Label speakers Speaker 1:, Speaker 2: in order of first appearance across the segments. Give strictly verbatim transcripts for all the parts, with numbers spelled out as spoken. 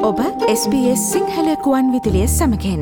Speaker 1: ඔබ S B S Sinhala කුවන් විදුලිය සමගින්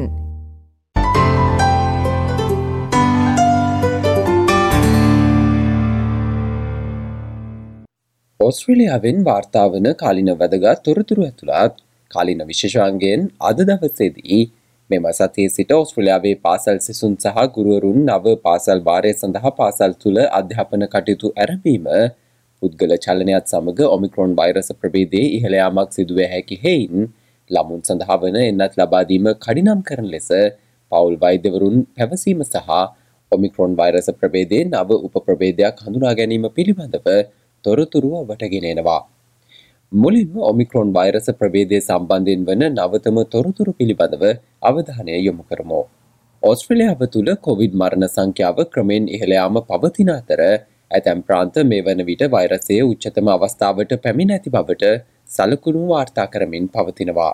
Speaker 2: ඕස්ට්‍රේලියාවෙන් වාර්තා වන කාලින වැදගත් තොරතුරු ඇතුළත් කාලින විශේෂාංගයෙන් අද දවසේදී මෙම සතියේ සිට ඕස්ට්‍රේලියාවේ පාසල් සිසුන් සහ ගුරුවරුන් නව පාසල් වාරය සඳහා පාසල් තුළ අධ්‍යාපන කටයුතු ආරම්භීම පුද්ගල චලනයත් සමග ඔමික්‍රොන් වෛරස ප්‍රභේදයේ ඉහළ යාමක් සිදුවිය හැකි හේයින් ළමුන් සඳහා වන එන්නත් ලබා දීම කඩිනම් කරන ලෙස පවුල් වෛද්‍යවරුන් පැවසීම සහ ඔමික්‍රොන් වෛරස ප්‍රභේදයේ නව උප ප්‍රභේදයක් හඳුනා ගැනීම පිළිබඳව තොරතුරු ඔබට ගෙනෙනවා. මුලින්ම ඔමික්‍රොන් වෛරස ප්‍රභේදය සම්බන්ධයෙන් වන නවතම තොරතුරු පිළිබඳව අවධානය යොමු කරමු. ඕස්ට්‍රේලියාව තුළ කොවිඩ් මරණ සංඛ්‍යාව ක්‍රමෙන් ඉහළ යාම පවතින අතර ඇතැම් ප්‍රාන්ත මේ වන විට වෛරසයේ උච්චතම අවස්ථාවට පැමිණ ඇති බවට සලකුණු වාර්තා කරමින් පවතිනවා.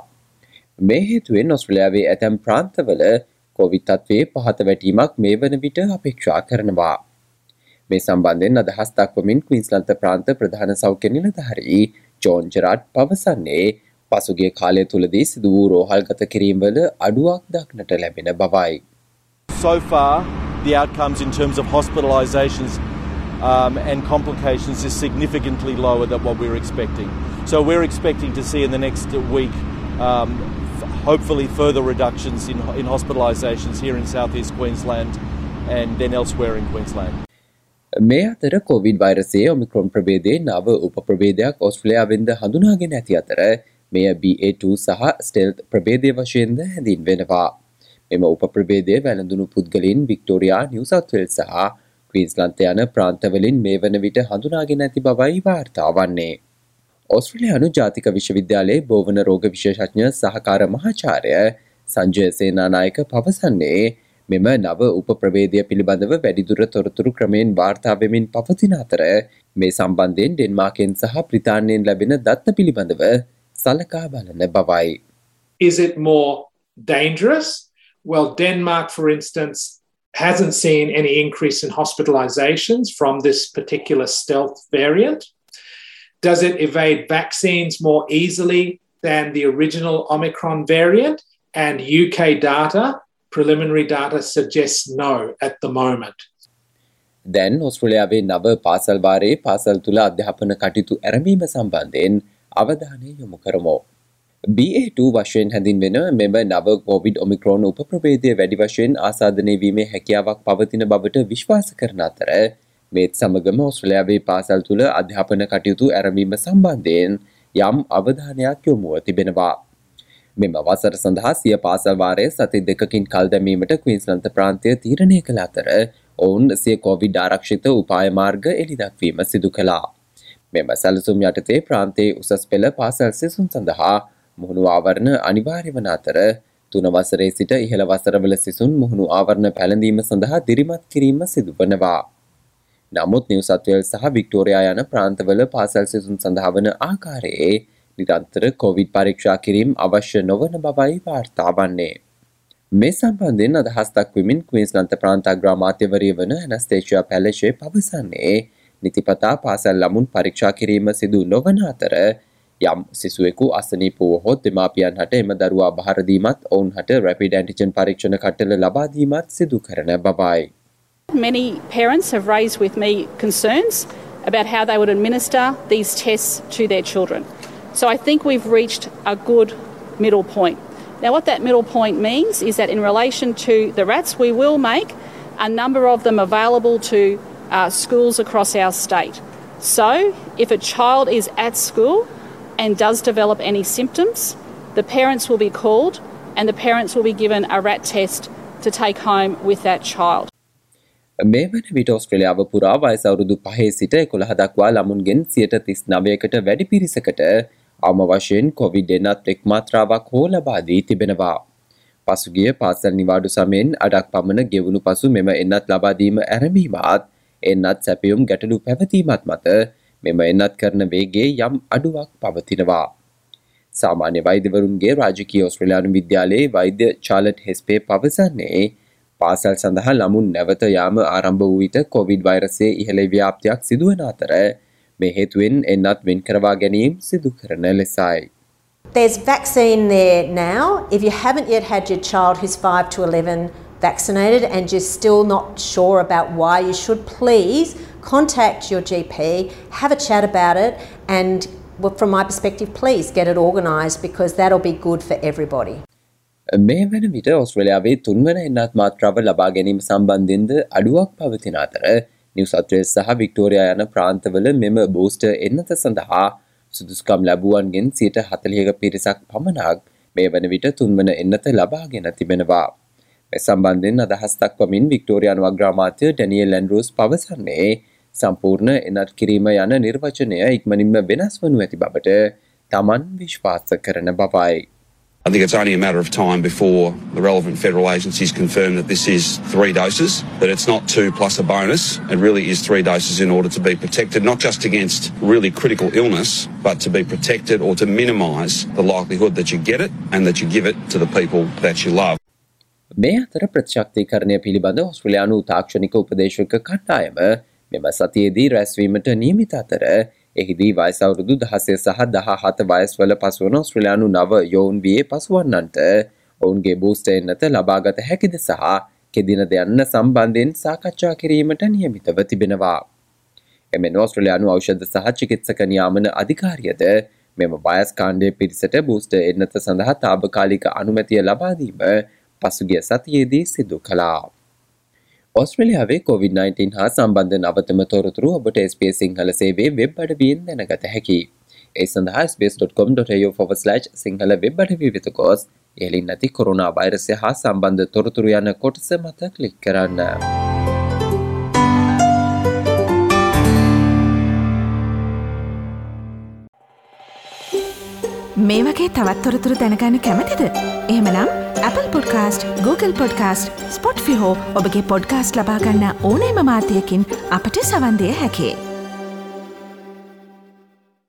Speaker 2: මේ හේතුවෙන් ඕස්ට්‍රේලියාවේ ඇතැම් ප්‍රාන්තවල කොවිඩ් තත්ත්වයේ පහත වැටීමක් මේ වන විට අපේක්ෂා කරනවා. මේ සම්බන්ධයෙන් අදහස් දක්වමින් ක්වීන්ස්ලන්ත ප්‍රාන්ත ප්‍රධාන සෞඛ්‍ය නිලධාරී ජෝන් ජෙරාඩ් පවසන්නේ පසුගිය කාලය තුලදී සිදු වූ රෝහල්ගත කිරීම්වල අඩුවක් දක්නට ලැබෙන බවයි.
Speaker 3: So far, the outcomes in terms of hospitalisations um, and complications is significantly lower than what we were expecting. So we're expecting to see in the next week um, f- hopefully further reductions in, in hospitalisations here in southeast Queensland and then elsewhere in Queensland.
Speaker 2: මේ අතර Covid වෛරසයේ Omicron ප්‍රභේදයේ නව උප ප්‍රභේදයක් ඕස්ට්‍රේලියාවෙන්ද හඳුනාගෙන ඇති අතර මෙය B A two සහ ස්ටෙල්ත් ප්‍රභේදය වශයෙන්ද හැඳින්වෙනවා. මෙම උප ප්‍රභේදය වැළඳුණු පුද්ගලයන් වික්ටෝරියා, නිව් සවුත් වේල්ස් සහ ක්වීන්ස්ලන්ත යන ප්‍රාන්තවලින් මේ වන විට හඳුනාගෙන ඇති බවයි වාර්තා වන්නේ. ඕස්ට්‍රේලියානු ජාතික විශ්වවිද්‍යාලයේ බෝවන රෝග විශේෂඥ සහකාර මහාචාර්ය සංජය සේනානායක පවසන්නේ මෙම නව උප ප්‍රභේදය පිළිබඳව වැඩිදුර තොරතුරු ක්‍රමයෙන් වාර්තා වෙමින් පවතින අතර මේ සම්බන්ධයෙන් ඩෙන්මාර්කෙන් සහ බ්‍රිතාන්‍යයෙන් ලැබෙන දත්ත පිළිබඳව සලකා බලන බවයි.
Speaker 4: Is it more dangerous? Well, Denmark, for instance, hasn't seen any increase in hospitalizations from this particular stealth variant. Does it evade vaccines more easily than the original Omicron variant? And U K data, preliminary data suggests no at the moment.
Speaker 2: දැන් ඕස්ට්‍රේලියාවේ නව පාසල් වාරයේ පාසල් තුල අධ්‍යාපන කටයුතු ආරම්භීම සම්බන්ධයෙන් අවධානය යොමු කරමු. B A two වශයෙන් හැඳින්වෙන මෙම නව කොවිඩ් ඔමික්‍රොන් උප ප්‍රභේදය වැඩි වශයෙන් ආසාදනය වීමේ හැකියාවක් පවතින බවට විශ්වාස කරන අතර මේත් සමගම ඕස්ට්‍රේලියාවේ පාසල් තුල අධ්‍යාපන කටයුතු ආරම්භීම සම්බන්ධයෙන් යම් අවධානයක් යොමුව තිබෙනවා. මෙම වසර සඳහා සිය පාසල් වාරය සති දෙකකින් කල් දැමීමට ක්වීන්ස්ලන්ත ප්‍රාන්තය තීරණය කළ අතර ඔවුන් සිය කොවිඩ් ආරක්ෂිත උපාය මාර්ග එළිදක්වීම සිදු කළා. මෙම සැලසුම් යටතේ ප්‍රාන්තයේ උසස් පෙළ පාසල් සිසුන් සඳහා මුහුණු ආවරණ අනිවාර්ය වන අතර තුන වසරේ සිට ඉහළ වසරවල සිසුන් මුහුණු ආවරණ පැළඳීම සඳහා දිරිමත් කිරීම සිදු වනවා. නමුත් නිව් සවුත් වේල්ස් සහ වික්ටෝරියා යන ප්‍රාන්තවල පාසල් සිසුන් සඳහා වන ආකාරයේ නිරන්තර කොවිඩ් පරීක්ෂා කිරීම අවශ්‍ය නොවන බවයි වාර්තා වන්නේ. මේ සම්බන්ධයෙන් අදහස් දක්වමින් ක්වීන්ස්ලන්ත ප්‍රාන්ත අග්‍රාමාත්‍යවරිය වන ඇනස්තේෂියා පැලෙෂේ පවසන්නේ නිතිපතා පාසල් ළමුන් පරීක්ෂා කිරීම සිදු නොවන අතර යම් සිසුවෙකු අසනීප වුවහොත් දෙමාපියන් හට එම දරුවා බහර දීමත් ඔවුන් හට රැපිඩ් ඇන්ටිජන් පරීක්ෂණ කට්ටල ලබා දීමත් සිදු කරන බවයි.
Speaker 5: Many parents have raised with me concerns about how they would administer these tests to their children. So I think we've reached a good middle point. Now what that middle point means is that in relation to the rats, we will make a number of them available to uh, schools across our state. So if a child is at school and does develop any symptoms, the parents will be called and the parents will be given a rat test to take home with that child.
Speaker 2: මේ වන විට ඕස්ට්‍රේලියාව පුරා වයස අවුරුදු පහේ සිට එකොළහ දක්වා ළමුන්ගෙන් සියයට තිස් නවයකට වැඩි පිරිසකට අවම වශයෙන් කොවිඩ් එන්නත් එක් මාත්‍රාවක් හෝ ලබා දී තිබෙනවා. පසුගිය පාසල් නිවාඩු සමයෙන් අඩක් පමණ ගෙවුණු පසු මෙම එන්නත් ලබා දීම ආරම්භීමත් එන්නත් සැපයුම් ගැටලු පැවතීමත් මත මෙම එන්නත් කරන වේගයේ යම් අඩුවක් පවතිනවා. සාමාන්‍ය වෛද්‍යවරුන්ගේ රාජකීය ඕස්ට්‍රේලියානු විද්‍යාලයේ වෛද්‍ය චාර්ලට් හෙස්පේ පවසන්නේ පාසල් සඳහා ළමුන් නැවත යාම ආරම්භ වූ විට කොවිඩ් වෛරසයේ ඉහළ ව්‍යාප්තියක් සිදුවන අතර මේ හේතුවෙන් එන්නත් වෙන් කරවා ගැනීම සිදු කරන ලෙසයි.
Speaker 6: There's vaccine there now. If you haven't yet had your child who's five to eleven vaccinated and you're still not sure about why, you should please contact your G P, have a chat about it, and well, from my perspective, please get it organised because that'll be good for everybody.
Speaker 2: මේ වන විට ඔස්ට්‍රේලියාවේ තුන්වන එන්නත් මාත්‍රාව ලබා ගැනීම සම්බන්ධයෙන්ද අඩුවක් පවතින අතර නිව් සවුත් වේල්ස් සහ වික්ටෝරියා යන ප්‍රාන්තවල මෙම බූස්ටර් එන්නත සඳහා සුදුසුකම් ලැබුවන්ගෙන් සියයට හතළිහක පිරිසක් පමණක් මේ වන විට තුන්වන එන්නත ලබාගෙන තිබෙනවා. මේ සම්බන්ධයෙන් අදහස් දක්වමින් වික්ටෝරියානු අග්‍රාමාත්‍ය ඩැනියල් ඇන්ඩ්‍රූස් පවසන්නේ සම්පූර්ණ එනත් කිරීම යන නිර්වචනය ඉක්මනින්ම වෙනස් වනු ඇති බවට තමන් විශ්වාස කරන බවයි.
Speaker 7: I think it's only a matter of time before the relevant federal agencies confirm that this is three doses, that it's not two plus a bonus. It really is three doses in order to be protected, not just against really critical illness, but to be protected or to minimise the likelihood that you get it and that you give it to the people that you love.
Speaker 2: මේ අතර ප්‍රතිශක්තිකරණය පිළිබඳ ඔස්ට්‍රේලියානු තාක්ෂණික උපදේශක කණ්ඩායම මෙම සතියේදී රැස්වීමට නියමිත අතර එහිදී වයස අවුරුදු දහසය සහ දහහත වයස්වල පසුවන ඔස්ට්‍රේලියානු නව යෝන් වියේ පසුවන්නන්ට ඔවුන්ගේ බූස්ටර් එන්නත ලබාගත හැකිද සහ කෙදිනද යන්න සම්බන්ධයෙන් සාකච්ඡා කිරීමට නියමිතව තිබෙනවා. එමෙන් ඔස්ට්‍රේලියානු ඖෂධ සහ චිකිත්සක නියාමන අධිකාරියද මෙම වයස් කාණ්ඩයේ පිරිසට බූස්ටර් එන්නත සඳහා තාවකාලික අනුමැතිය ලබා දීම පසුගිය සතියේදී සිදු කළා. ඔස්ට්‍රේලියාවේ කොවිඩ් නයින්ටීන් හා සම්බන්ධ නවතම තොරතුරු ඔබට S B S සිංහල සේවයේ වෙබ් අඩවියෙන් දැනගත හැකියි. ඒ සඳහා s b s dot com dot a u forward slash Sinhala web අඩවිය වෙත ගොස් ඉහළින් නැති කොරෝනා වෛරසය හා සම්බන්ධ තොරතුරු යන කොටස මත ක්ලික් කරන්න.
Speaker 1: මේ වගේ තවත් තොරතුරු දැනගන්න කැමතිද? එහෙමනම් Apple Podcast, Google Podcast, Spotify හෝ ඔබගේ පොඩ්කාස්ට් ලබා ගන්න ඕනෑම මාධ්‍යයකින් අපට සවන් දිය හැකියි.